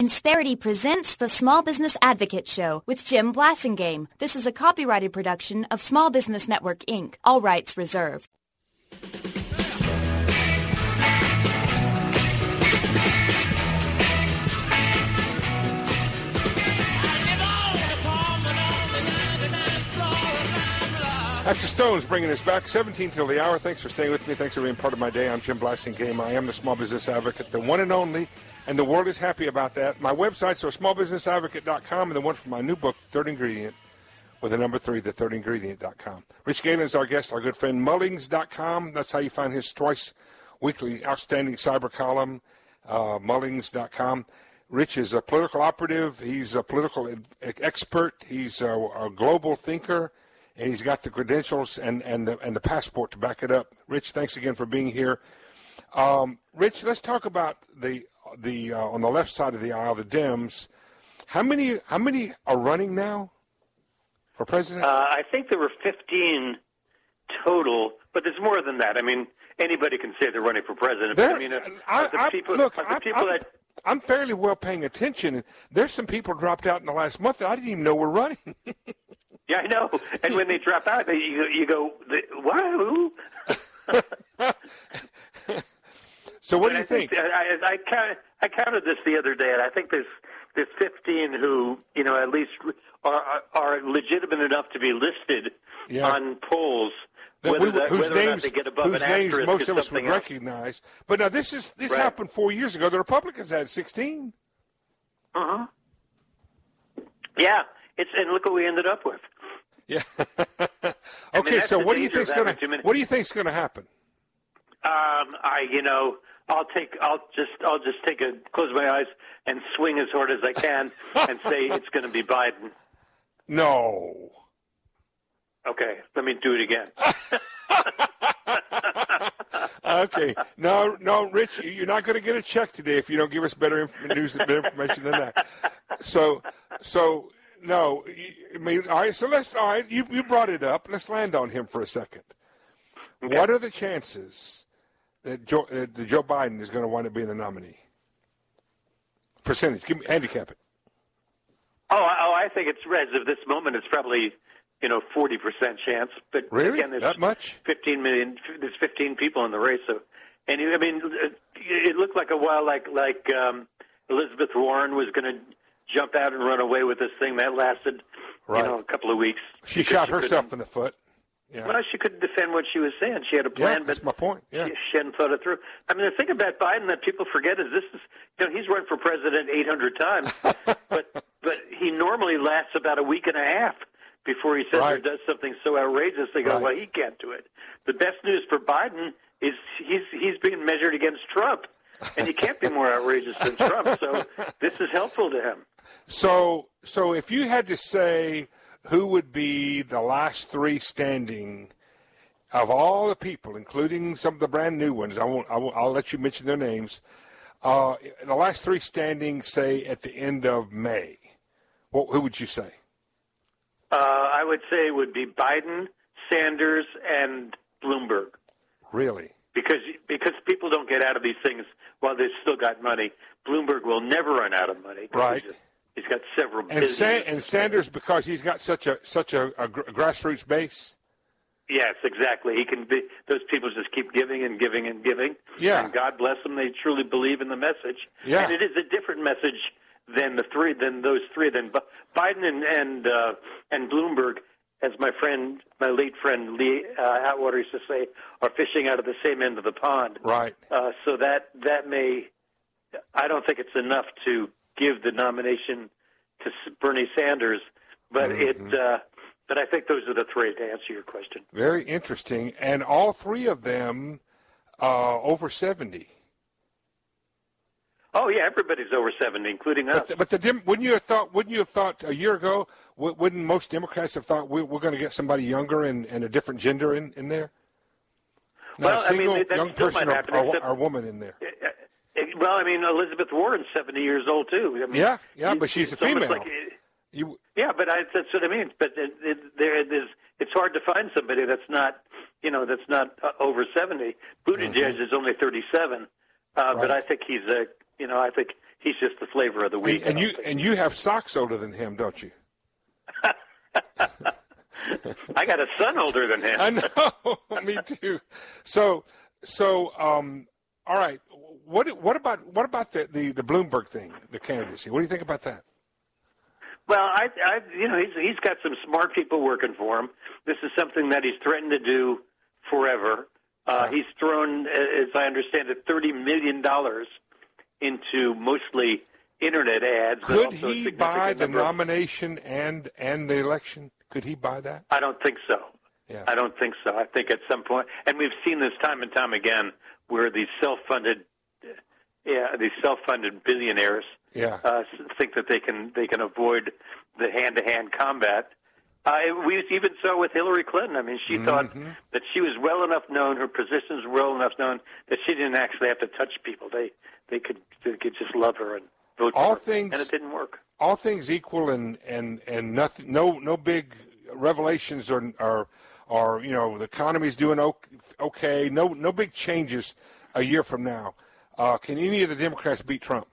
Insperity presents the Small Business Advocate Show with Jim Blasingame. This is a copyrighted production of Small Business Network, Inc. All rights reserved. That's the Stones bringing us back. 17 till the hour. Thanks for staying with me. Thanks for being part of my day. I'm Jim Blasingame. I am the Small Business Advocate, the one and only, and the world is happy about that. My websites are smallbusinessadvocate.com and the one from my new book, Third Ingredient, with the number 3, thethirdingredient.com. Rich Galen is our guest, our good friend. Mullings.com. That's how you find his twice weekly outstanding cyber column, Mullings.com. Rich is a political operative. He's a political expert. He's a global thinker. And he's got the credentials and the passport to back it up. Rich, thanks again for being here. Rich, let's talk about the on the left side of the aisle, the Dems. How many are running now for president? I think there were 15 total, but there's more than that. I mean, anybody can say they're running for president. I'm fairly well paying attention. There's some people dropped out in the last month that I didn't even know were running. Yeah, I know. And when they drop out, you go, what? Who? So what do you think? I counted this the other day, and I think there's 15 who, at least are legitimate enough to be listed on polls. Whether or not they get above an asterisk names most of us would else. recognize. But now this happened 4 years ago. The Republicans had 16. Uh-huh. Yeah. And look what we ended up with. Yeah. Okay, so what do you think's going to happen? I'll just close my eyes and swing as hard as I can and say it's going to be Biden. No. Okay, let me do it again. Okay. No, Rich, you're not going to get a check today if you don't give us better information than that. So. No, I mean, all right. So you brought it up. Let's land on him for a second. Okay. What are the chances that Joe Biden is going to wind up being the nominee? Percentage, handicap it. Oh, I think it's at this moment it's probably 40% chance. But really, again, there's that much? 15 million. There's 15 people in the race. So, and I mean, it looked like a while like Elizabeth Warren was going to jump out and run away with this thing that lasted, a couple of weeks. She shot herself in the foot. Yeah. Well, she couldn't defend what she was saying. She had a plan, that's my point. Yeah. She hadn't thought it through. I mean, the thing about Biden that people forget is he's run for president 800 times, but he normally lasts about a week and a half before he says or does something so outrageous they go, well, he can't do it. The best news for Biden is he's being measured against Trump, and he can't be more outrageous than Trump. So this is helpful to him. So if you had to say who would be the last three standing of all the people, including some of the brand new ones, I'll let you mention their names. The last three standing, say at the end of May, who would you say? I would say it would be Biden, Sanders, and Bloomberg. Really? Because people don't get out of these things while they've still got money. Bloomberg will never run out of money. Right. He's got several billion. And Sanders, because he's got such a grassroots base. Yes, exactly. He can be. Those people just keep giving and giving and giving. Yeah. And God bless them. They truly believe in the message. Yeah. And it is a different message than those three. Than Biden and Bloomberg, as my late friend Lee Atwater used to say, are fishing out of the same end of the pond. Right. So that may. I don't think it's enough to give the nomination to Bernie Sanders, but but I think those are the three to answer your question. Very interesting, and all three of them over 70. Oh yeah, everybody's over 70, including us. But wouldn't you have thought a year ago? Wouldn't most Democrats have thought we're going to get somebody younger and a different gender in there? Not a single young person or woman in there. Well, I mean, Elizabeth Warren's 70 years old too. I mean, yeah, but she's a female. But that's what I mean. But it's hard to find somebody that's not over 70. Buttigieg is only 37, but I think he's he's just the flavor of the week. And you have socks older than him, don't you? I got a son older than him. I know, me too. So, all right. What about the Bloomberg thing, the candidacy? What do you think about that? Well, he's got some smart people working for him. This is something that he's threatened to do forever. He's thrown, as I understand it, $30 million into mostly internet ads. Could he buy the nomination and the election? Could he buy that? I don't think so. Yeah. I don't think so. I think at some point, and we've seen this time and time again, where these self-funded billionaires think that they can avoid the hand-to-hand combat. We even saw with Hillary Clinton. I mean, she thought that she was well enough known, her positions were well enough known that she didn't actually have to touch people. They could just love her and vote for her, and it didn't work. All things equal, and nothing, no big revelations are the economy's doing okay. No big changes a year from now. Can any of the Democrats beat Trump?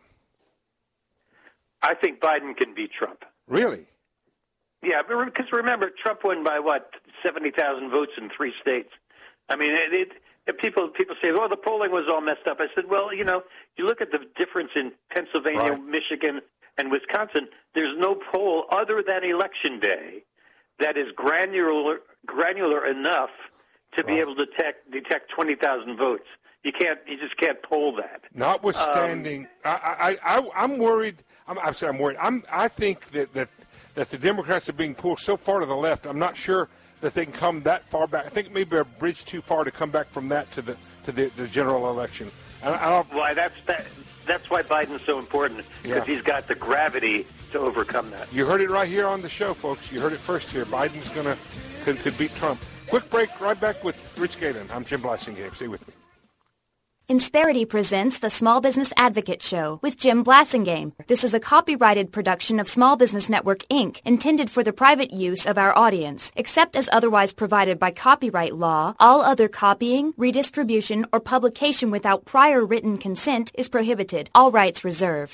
I think Biden can beat Trump. Really? Yeah, because remember, Trump won by 70,000 votes in 3 states. I mean, people say, "Oh, the polling was all messed up." I said, "Well, you look at the difference in Pennsylvania, right, Michigan, and Wisconsin. There's no poll other than Election Day that is granular enough to be able to detect 20,000 votes. You just can't poll that." Notwithstanding, I'm worried. I'm worried. I think that the Democrats are being pulled so far to the left. I'm not sure that they can come that far back. I think maybe a bridge too far to come back from that to the general election. Why that's why Biden's so important, because he's got the gravity to overcome that. You heard it right here on the show, folks. You heard it first here. Biden's could beat Trump. Quick break. Right back with Rich Galen. I'm Jim Blassingame. Stay with me. Insperity presents the Small Business Advocate Show with Jim Blassingame. This is a copyrighted production of Small Business Network, Inc., intended for the private use of our audience. Except as otherwise provided by copyright law, all other copying, redistribution, or publication without prior written consent is prohibited. All rights reserved.